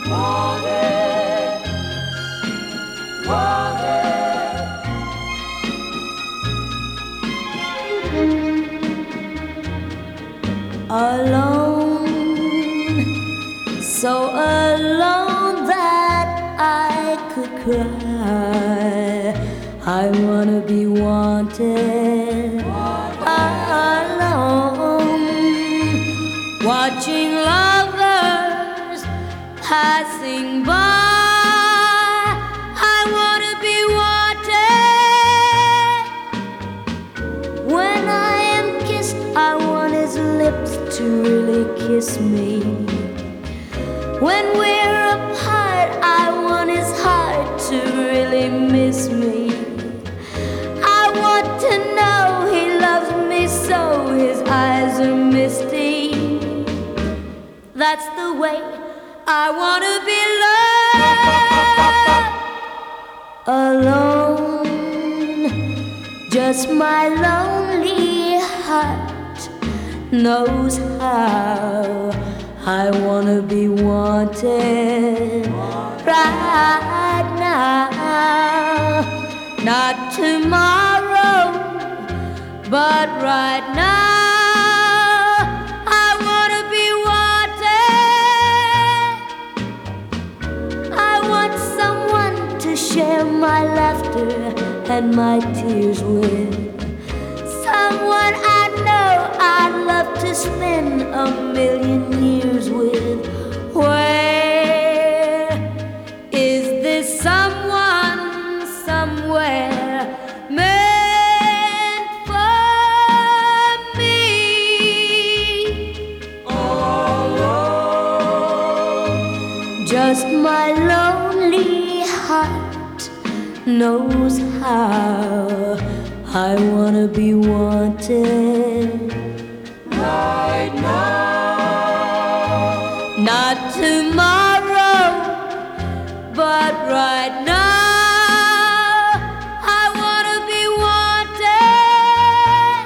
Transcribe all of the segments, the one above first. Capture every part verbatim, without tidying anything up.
wanted, wanted. Alone, so alone that I could cry. I wanna be wanted, alone, watching lovers passing by. I wanna be wanted. When I am kissed, I want his lips to really kiss me. When we're apart, I want his heart to really miss me. I want to know he loves me so his eyes are misty. That's the way I wanna be loved. Alone, just my lonely heart knows how I wanna be wanted right now. Not tomorrow, but right now. I wanna be wanted. I want someone to share my laughter and my tears with. Someone I know I'd love to spend a million years with. Where is this someone somewhere meant for me? Alone, just my lonely heart knows how I wanna be wanted right now. Not tomorrow, but right now. I wanna be wanted.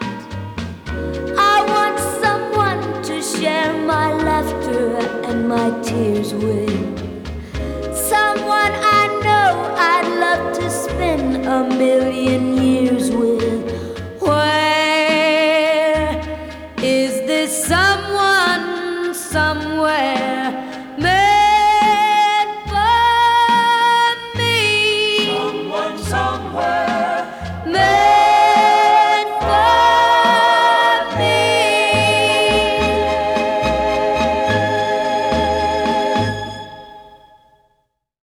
I want someone to share my laughter and my tears with. Someone I know I'd love to spend a million years with. Where is this someone somewhere